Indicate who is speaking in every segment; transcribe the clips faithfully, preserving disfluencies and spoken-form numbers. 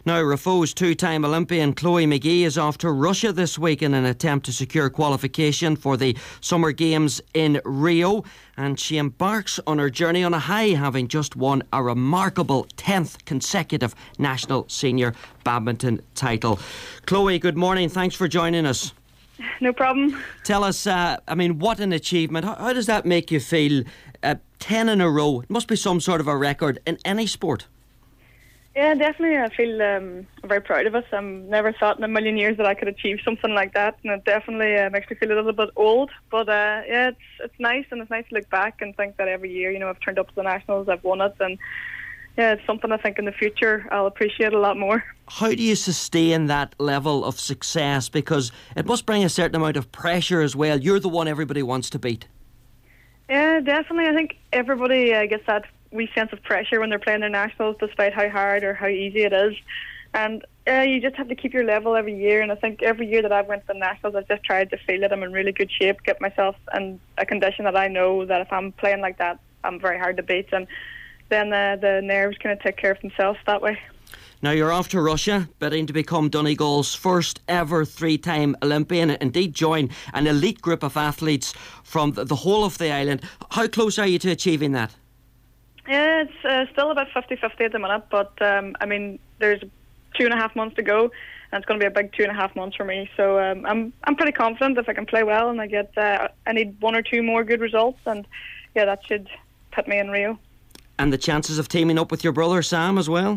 Speaker 1: Now, Rafo's two-time Olympian Chloe McGee is off to Russia this week in an attempt to secure qualification for the Summer Games in Rio, and she embarks on her journey on a high, having just won a remarkable tenth consecutive national senior badminton title. Chloe, good morning. Thanks for joining us.
Speaker 2: No problem.
Speaker 1: Tell us, uh, I mean, what an achievement. How, how does that make you feel? Uh, ten in a row. It must be some sort of a record in any sport.
Speaker 2: Yeah, definitely. I feel um, very proud of us. I never thought in a million years that I could achieve something like that, and it definitely uh, makes me feel a little bit old. But uh, yeah, it's it's nice, and it's nice to look back and think that every year, you know, I've turned up to the nationals, I've won it, and yeah, it's something I think in the future I'll appreciate a lot more.
Speaker 1: How do you sustain that level of success? Because it must bring a certain amount of pressure as well. You're the one everybody wants to beat.
Speaker 2: Yeah, definitely. I think everybody uh, gets that wee sense of pressure when they're playing their nationals, despite how hard or how easy it is. And uh, you just have to keep your level every year. And I think every year that I've went to the nationals, I've just tried to feel that I'm in really good shape, get myself in a condition that I know that if I'm playing like that, I'm very hard to beat. And then uh, the nerves kind of take care of themselves that way.
Speaker 1: Now, you're off to Russia, bidding to become Donegal's first ever three-time Olympian, and indeed join an elite group of athletes from the whole of the island. How close are you to achieving that?
Speaker 2: Yeah, it's uh, still about fifty-fifty at the minute, but um, I mean, there's two and a half months to go, and it's going to be a big two and a half months for me. So um, I'm I'm pretty confident if I can play well and I get uh, I need one or two more good results, and yeah, that should put me in Rio.
Speaker 1: And the chances of teaming up with your brother Sam as well?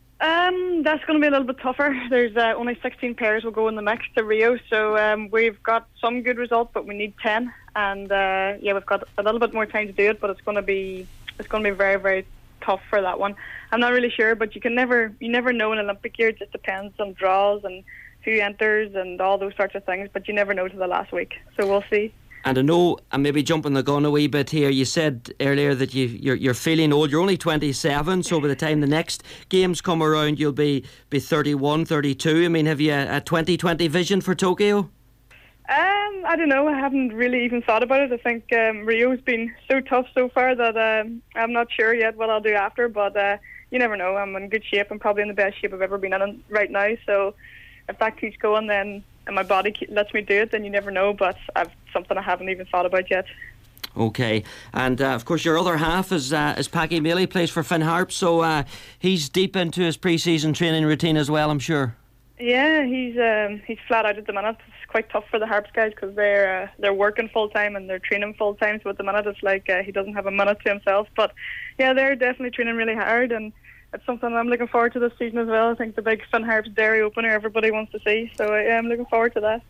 Speaker 2: Um, that's going to be a little bit tougher. There's uh, only sixteen pairs will go in the mix to Rio, so um, we've got some good results, but we need ten, and uh, yeah, we've got a little bit more time to do it, but it's going to be it's going to be very, very tough for that one. I'm not really sure, but you can never you never know in an Olympic year. It just depends on draws and who enters and all those sorts of things, but you never know till the last week, so we'll see.
Speaker 1: And I know, I'm maybe jumping the gun a wee bit here, you said earlier that you, you're, you're feeling old. You're only twenty-seven, so by the time the next games come around, you'll be, be thirty-one, thirty-two. I mean, have you a, a twenty twenty vision for Tokyo?
Speaker 2: Um, I don't know. I haven't really even thought about it. I think um, Rio's been so tough so far that um, I'm not sure yet what I'll do after, but uh, you never know. I'm in good shape. I'm probably in the best shape I've ever been in right now, so if that keeps going, then and my body lets me do it, then you never know, but I've something I haven't even thought about yet.
Speaker 1: Okay, and uh, of course your other half is uh, is Paddy Maley, plays for Finn Harp, so uh, he's deep into his pre-season training routine as well, I'm sure.
Speaker 2: Yeah, he's um, he's flat out at the minute. It's quite tough for the Harps guys because they're uh, they're working full time and they're training full time, so at the minute it's like uh, he doesn't have a minute to himself, but yeah, they're definitely training really hard, and it's something I'm looking forward to this season as well. I think the big Finn Harps Dairy opener everybody wants to see, so I am looking forward to that.